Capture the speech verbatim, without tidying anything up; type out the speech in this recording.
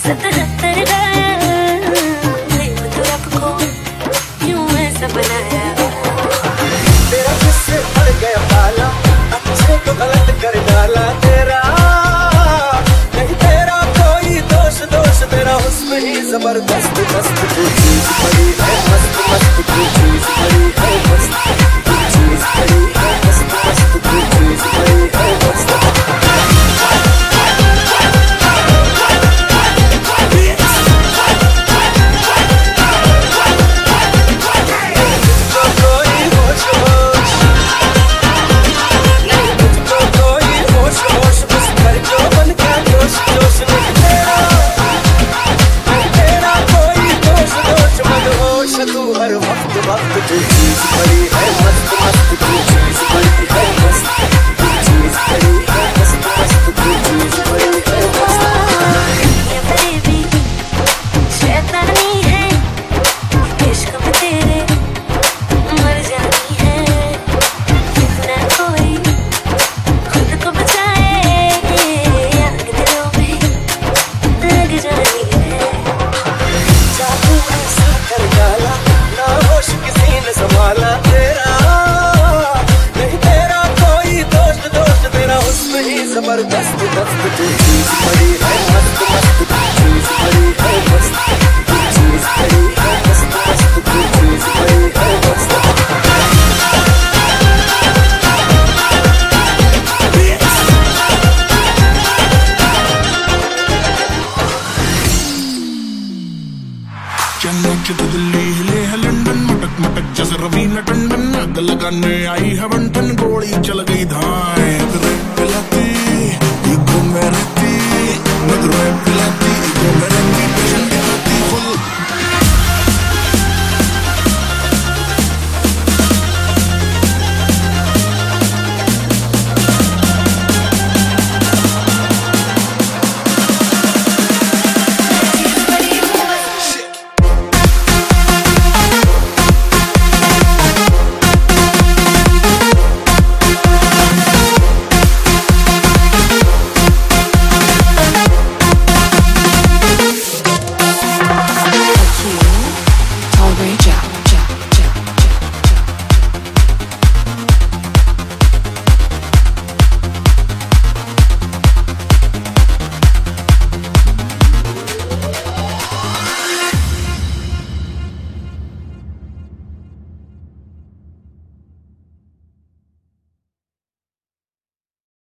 सतहत्तर का तो आपको क्यों ऐसा बनाया? तेरा किससे पड़ गया पाला, अच्छे को गलत कर डाला तेरा। नहीं तेरा कोई दोष दोष तेरा हुस्न ही जबरदस्त। मस्त तू चीज बड़ी है, मस्त मस्त तू चीज बड़ी है, मस्त तू चीज बड़ी है, मस्त मस्त तू चीज बड़ी है, मस्त। तू हर वक्त वक्त तू चीज बड़ी है, मस्त मस्त तू चीज बड़ी है, मस्त तू चीज बड़ी है, मस्त मस्त तू चीज बड़ी है, मस्त। ये बेबी शैतानी है, इश्क में तेरे मर जानी है। कितना कोई खुद को बचाए, आग दिलों में लग जानी है। जादू ऐसा कर डाला, ना होश किसी ने संभाला तेरा। नहीं तेरा कोई दोस्त दोस्त तेरा हुस्न ही जबरदस्त। मस्त तू चीज बड़ी है, मस्त मस्त तू चीज बड़ी है, मस्त तू चीज बड़ी है, मस्त मस्त तू चीज बड़ी है, मस्त। चलने चुत दिल्ली हिले है लंदन, मटक मटक जैसे रवीना टंडन। आग लगाने आई है बंटन, गोली चल गई धान।